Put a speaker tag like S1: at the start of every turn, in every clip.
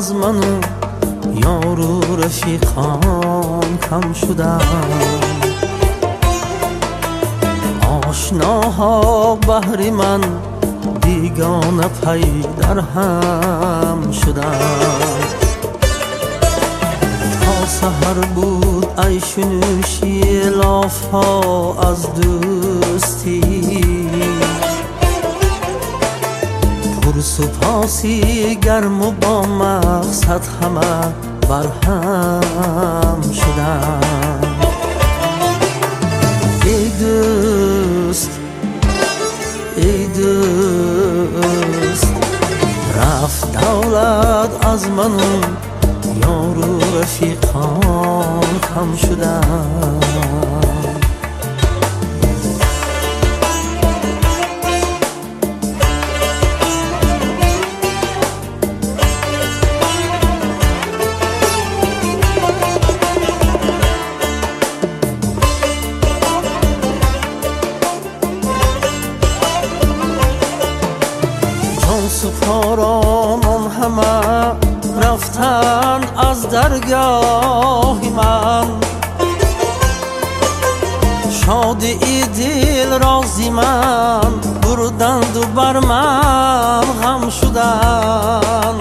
S1: از من و یار و رفیقان کم شدن. آشناها بهر من بیگانه پی در هم شدن. تا سحر بود عیش و نوشی لاف ها از دوستی، پرسپاسی گرم و با مقصد همه برهم شدن. ای دوست ای دوست، رفت دولت از من و یار و رفیقان کم شدن. سپاران همه رفتن از درگاه من، شادی دل رازی من بردند و بر من غم شدن.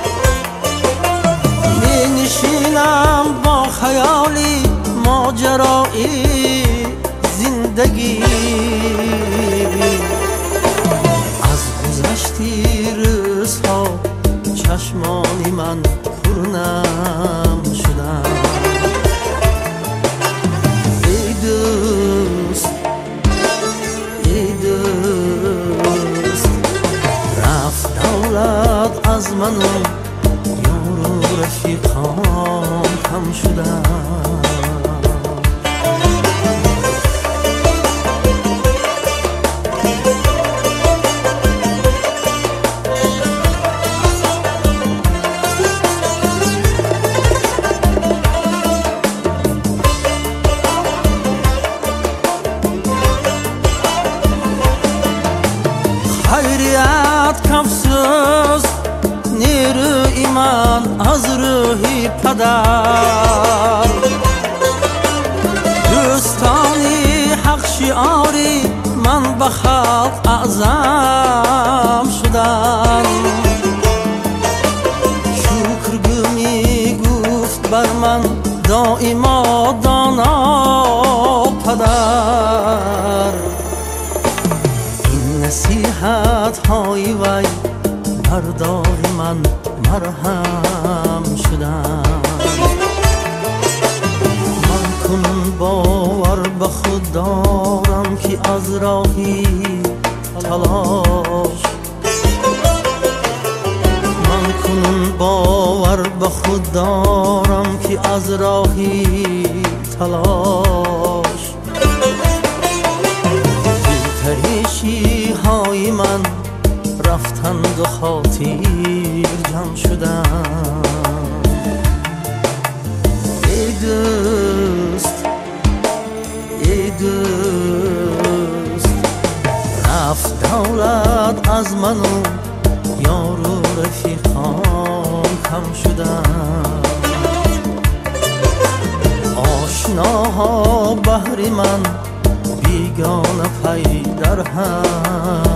S1: می نشینم با خیالی ماجرای زندگی، گذشتی روزها چشمانی من پرنم شدن. ای دوست ای دوست، رفت دولت از من و یار و رفیقان کم شدن. خیریت کمسوز نیروی من از روحی پدر، دوستانی حق شعاری من به خلق اعظم شدن. شکرگو می گفت بر من دائما دانا پدر. نصیحت های وی بردار من مرهم شدن. من کنون باور به خود دارم که از راهی تلاش، من کنون باور به خود دارم که از راهی تلاش. پریشی های من رفتند و خاطر جمع شدن. ای دوست ای دوست، رفت دولت از من و یار و رفیقان کم شدن. آشناها بهر من بیگانه پی در هم